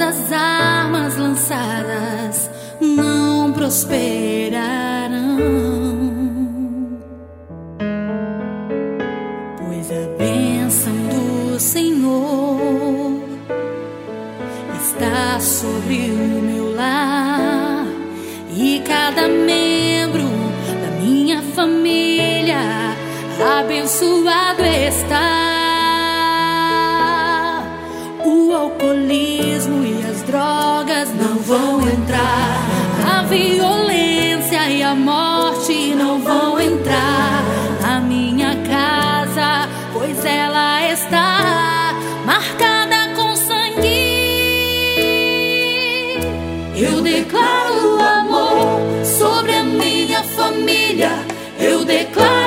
as armas lançadas não prosperarão, pois a bênção do Senhor está sobre o meu lar, e cada membro da minha família abençoado está. O alcoolismo e as drogas não vão entrar, a violência e a morte não vão entrar na minha casa, pois ela está marcada com sangue. Eu declaro amor sobre a minha família, eu declaro